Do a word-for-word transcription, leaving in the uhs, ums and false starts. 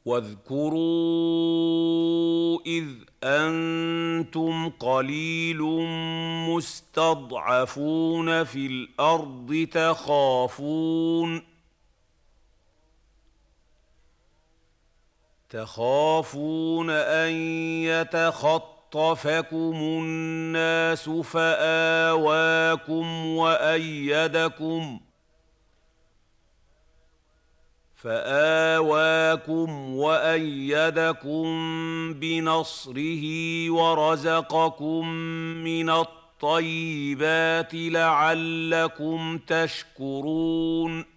واذكروا إذ أنتم قليل مستضعفون في الأرض تخافون تخافون أن يتخطفكم الناس فآواكم وأيدكم فآواكم وأيدكم بنصره ورزقكم من الطيبات لعلكم تشكرون